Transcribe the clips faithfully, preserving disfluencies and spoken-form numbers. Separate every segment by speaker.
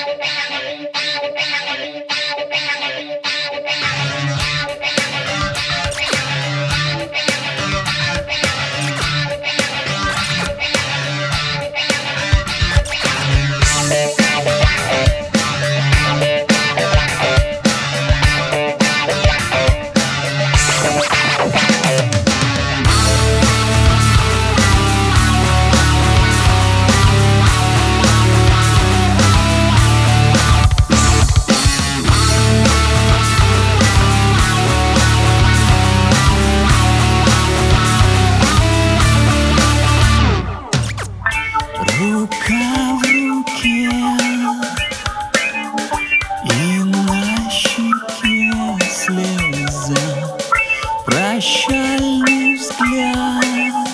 Speaker 1: Рука в руке, и на щеке слеза, прощальный взгляд.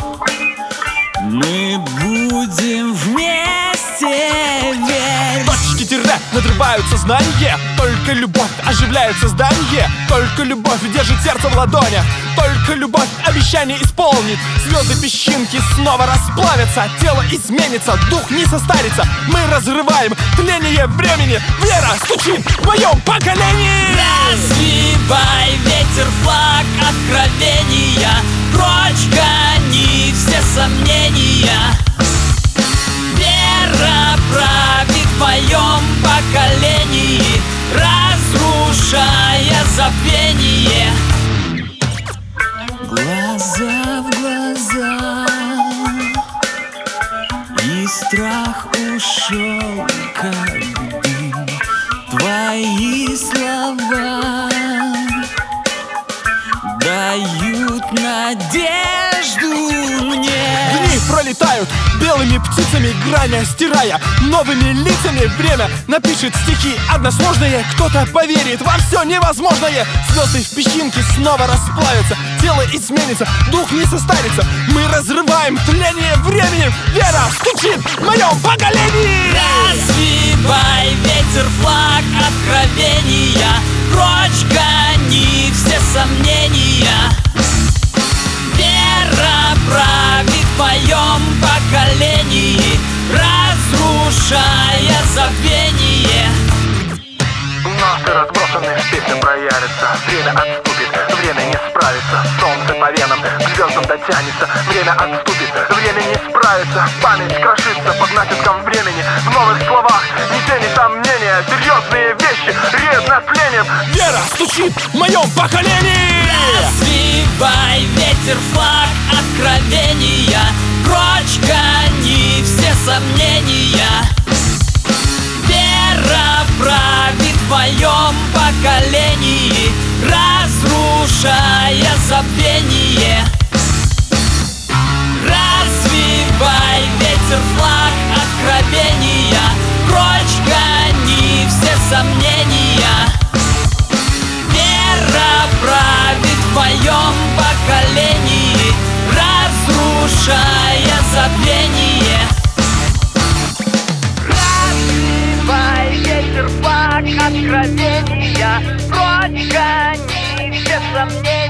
Speaker 1: Мы будем вместе, верь.
Speaker 2: Точки тире надрывают сознание. Только любовь оживляет создание. Только любовь держит сердце в ладонях. Только любовь обещание исполнит. Звезды песчинки снова расплавятся. Тело изменится, дух не состарится. Мы разрываем тление времени. Вера стучит в моем поколении.
Speaker 3: Развивай ветер, флаг откровения. Прочь гони все сомнения. Вера правит в твоем поколении, разрушая забвение.
Speaker 1: Глаза в глаза, и страх ушел, как дым. Твои слова дают надежду мне.
Speaker 2: Дни пролетают белыми птицами, граня стирая новыми лицами. Время напишет стихи односложные. Кто-то поверит во все невозможное. Звезды в песчинке снова расплавятся. Тело изменится, дух не состарится. Мы разрываем тление времени. Вера стучит в моем поколении.
Speaker 3: Развивай ветер, флаг откровения. Прочь гони все сомнения. Вера правит в твоем поколении, разрушая забвение.
Speaker 4: Ноты разбросаны, песня проявится. Время отступит, время не справится. Солнце по венам, к звездам дотянется. Время отступит, время не справится. Память крошится под натиском времени. В новых словах ни тени сомнения. Серьезные вещи реют над тлением.
Speaker 2: Вера стучит в моем поколении.
Speaker 3: Развивай ветер, флаг откровения. Прочь гони все сомнения. Вера правит в твоем поколении, разрушая забвение. Развивай ветер, флаг откровения. Прочь гони все сомнения. Вера правит в твоем поколении, разрушая забвение.
Speaker 4: Развивай ветер, флаг откровения. Прочь гони все сомнения.